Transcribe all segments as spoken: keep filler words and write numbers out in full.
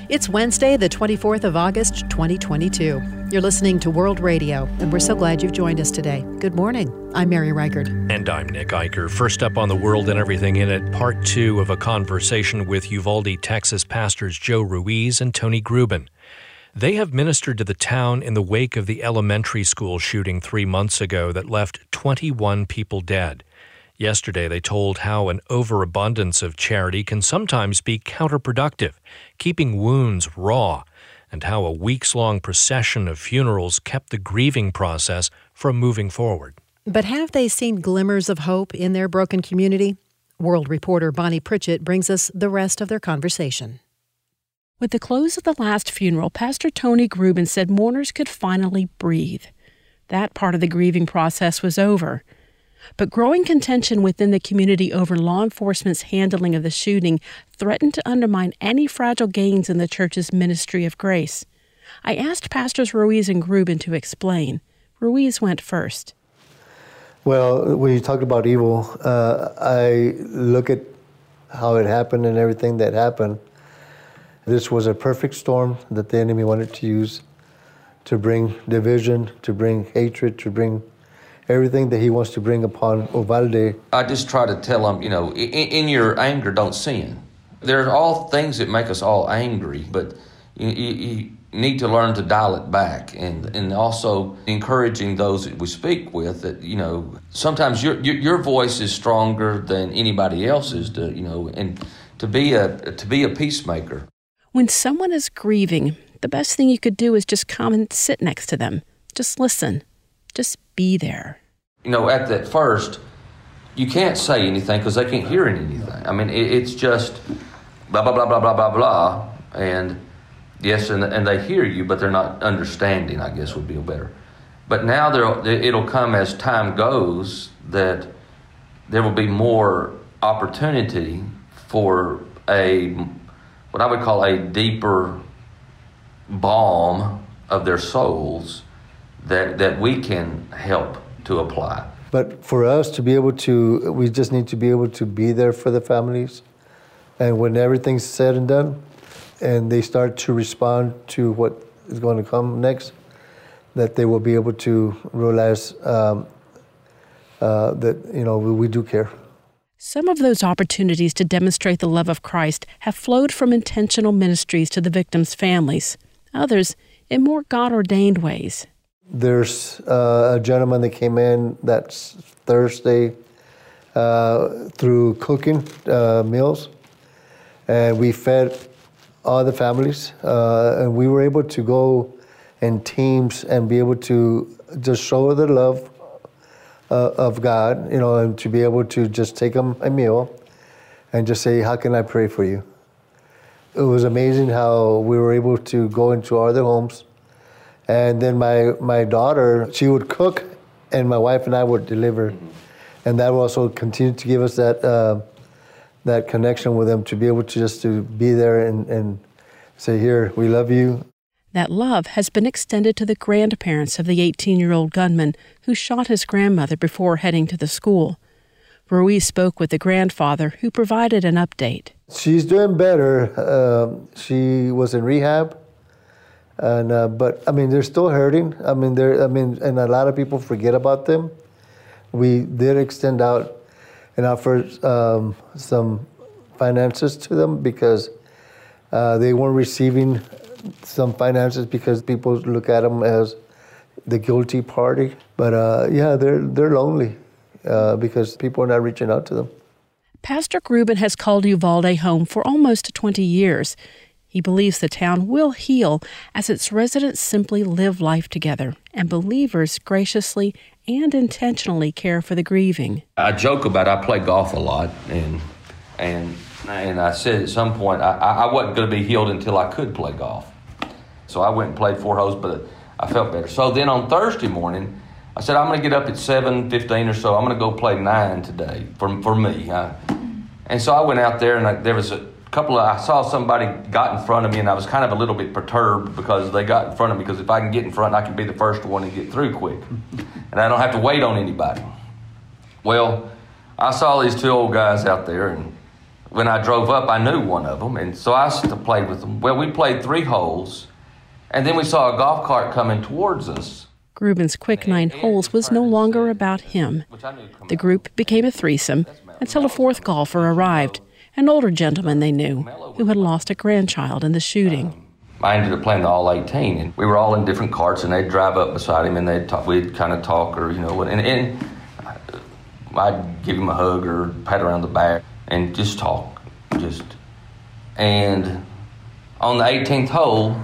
It's Wednesday, the twenty-fourth of August, twenty twenty-two. You're listening to World Radio, and we're so glad you've joined us today. Good morning. I'm Mary Reichert. And I'm Nick Eicher. First up on The World and Everything in It, part two of a conversation with Uvalde, Texas pastors Joe Ruiz and Tony Grubin. They have ministered to the town in the wake of the elementary school shooting three months ago that left twenty-one people dead. Yesterday, they told how an overabundance of charity can sometimes be counterproductive, keeping wounds raw, and how a weeks-long procession of funerals kept the grieving process from moving forward. But have they seen glimmers of hope in their broken community? World reporter Bonnie Pritchett brings us the rest of their conversation. With the close of the last funeral, Pastor Tony Grubin said mourners could finally breathe. That part of the grieving process was over. But growing contention within the community over law enforcement's handling of the shooting threatened to undermine any fragile gains in the church's ministry of grace. I asked Pastors Ruiz and Grubin to explain. Ruiz went first. Well, when you talk about evil, uh, I look at how it happened and everything that happened. This was a perfect storm that the enemy wanted to use to bring division, to bring hatred, to bring everything that he wants to bring upon Uvalde. I just try to tell them, you know, in, in your anger, don't sin. There's all things that make us all angry, but you, you, you need to learn to dial it back, and and also encouraging those that we speak with that, you know, sometimes your your, your voice is stronger than anybody else's, to, you know, and to be a to be a peacemaker. When someone is grieving, the best thing you could do is just come and sit next to them. Just listen. Just be there. You know, at that first, you can't say anything because they can't hear anything. I mean, it, it's just blah, blah, blah, blah, blah, blah, blah. And yes, and, and they hear you, but they're not understanding, I guess would be better. But now there, it'll come as time goes that there will be more opportunity for a, what I would call a deeper balm of their souls that that we can help to apply. But for us to be able to, we just need to be able to be there for the families. And when everything's said and done, and they start to respond to what is going to come next, that they will be able to realize um, uh, that, you know, we, we do care. Some of those opportunities to demonstrate the love of Christ have flowed from intentional ministries to the victims' families. Others in more God-ordained ways. There's uh, a gentleman that came in that Thursday uh, through cooking uh, meals, and we fed all the families, uh, and we were able to go in teams and be able to just show the love uh, of God, you know, and to be able to just take them a meal and just say, how can I pray for you? It was amazing how we were able to go into other homes. And then my, my daughter, she would cook, and my wife and I would deliver. Mm-hmm. And that will also continue to give us that uh, that connection with them, to be able to just to be there and, and say, here, we love you. That love has been extended to the grandparents of the eighteen-year-old gunman who shot his grandmother before heading to the school. Ruiz spoke with the grandfather, who provided an update. She's doing better. Uh, she was in rehab. And uh, but I mean, they're still hurting. I mean, they're I mean, and a lot of people forget about them. We did extend out and offer um, some finances to them because uh, they weren't receiving some finances because people look at them as the guilty party. But uh, yeah, they're they're lonely uh, because people are not reaching out to them. Pastor Grubin has called Uvalde home for almost twenty years. He believes the town will heal as its residents simply live life together and believers graciously and intentionally care for the grieving. I joke about I play golf a lot, and and and I said at some point I, I wasn't going to be healed until I could play golf. So I went and played four holes, but I felt better. So then on Thursday morning, I said, I'm going to get up at seven fifteen or so. I'm going to go play nine today for for me. I, and so I went out there, and I, there was a couple of, I saw somebody got in front of me, and I was kind of a little bit perturbed because they got in front of me, because if I can get in front, I can be the first one and get through quick. And I don't have to wait on anybody. Well, I saw these two old guys out there, and when I drove up, I knew one of them, and so I used to play with them. Well, we played three holes, and then we saw a golf cart coming towards us. Gruben's quick nine holes was no longer about him. The group became a threesome until a fourth golfer arrived, an older gentleman they knew who had lost a grandchild in the shooting. I ended up playing the all eighteen, and we were all in different carts, and they'd drive up beside him, and they'd talk, we'd kind of talk, or, you know, and, and I'd give him a hug or pat around the back and just talk, just. And on the eighteenth hole,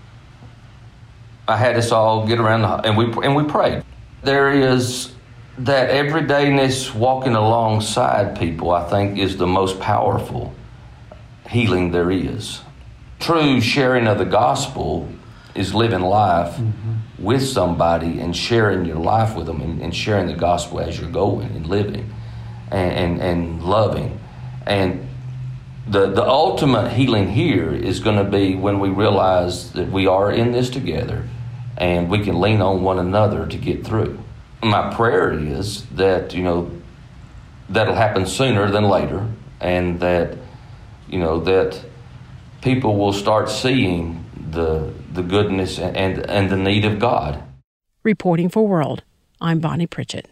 I had us all get around, the, and we and we prayed. There is that everydayness, walking alongside people, I think, is the most powerful healing there is. True sharing of the gospel is living life mm-hmm. with somebody and sharing your life with them, and, and sharing the gospel as you're going and living and, and, and loving. And the, the ultimate healing here is going to be when we realize that we are in this together and we can lean on one another to get through. My prayer is that, you know, that'll happen sooner than later, and that, you know, that people will start seeing the the goodness and, and the need of God. Reporting for World, I'm Bonnie Pritchett.